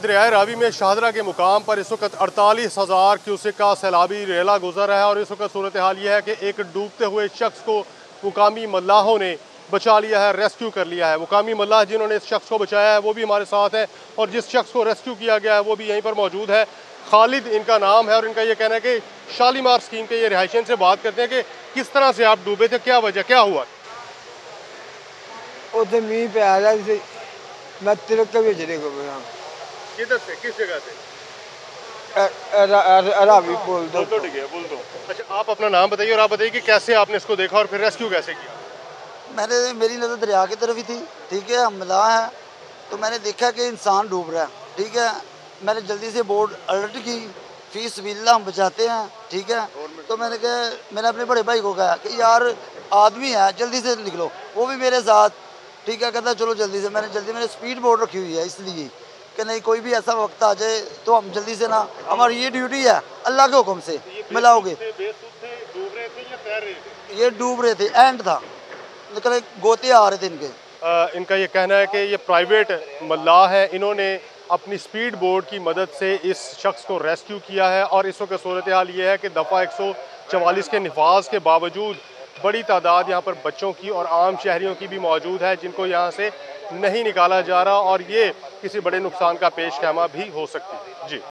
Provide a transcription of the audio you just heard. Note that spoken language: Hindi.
दरियाए रावी में शाहदरा के मुकाम पर इस वक्त 48,000 क्यूसेक का सैलाबी रेला गुजर रहा है और इस वक्त सूरत हाल यह है कि एक डूबते हुए शख्स को मुकामी मल्लाहों ने बचा लिया है, रेस्क्यू कर लिया है। मुकामी मल्लाह जिन्होंने इस शख्स को बचाया है वो भी हमारे साथ है और जिस शख्स को रेस्क्यू किया गया है वो भी यहीं पर मौजूद है। खालिद इनका नाम है और इनका ये कहना है कि शालीमार स्कीम के ये रिहायशी से बात करते हैं कि किस तरह से आप डूबे थे, क्या वजह क्या हुआ? उधर मीह पे आ रहा था, मैं तिलक के भेजने को गया। किधर से, किस जगह से? रावी बोल दो। बोल दो। अच्छा, आप अपना नाम बताइए और आप बताइए कि कैसे आपने इसको देखा और फिर रेस्क्यू कैसे किया? मेरी नज़र दरिया की तरफ ही थी, ठीक है, हम मिला है तो मैंने देखा कि इंसान डूब रहा है, ठीक है। मैंने जल्दी से बोर्ड अलर्ट की, फी सबीलिल्लाह हम बचाते हैं, ठीक है। तो मैंने अपने बड़े भाई को कहा कि यार आदमी है, जल्दी से निकलो, वो भी मेरे साथ, ठीक है। कहता चलो जल्दी से। मैंने स्पीड बोर्ड रखी हुई है इसलिए कि नहीं कोई भी ऐसा वक्त आ जाए तो हम जल्दी से ना, हमारी ये ड्यूटी है, अल्लाह के हुक्म से मिलाओगे। ये डूब रहे थे, एंड था, निकले गोते आ रहे थे इनके। इनका ये कहना है कि ये प्राइवेट मल्लाह है, इन्होंने अपनी स्पीड बोर्ड की मदद से इस शख्स को रेस्क्यू किया है और इस वक्त सूरत हाल ये है कि दफ़ा 144 के नफाज के बावजूद बड़ी तादाद यहाँ पर बच्चों की और आम शहरियों की भी मौजूद है जिनको यहाँ से नहीं निकाला जा रहा और ये किसी बड़े नुकसान का पेश ख़ैमा भी हो सकती है। जी।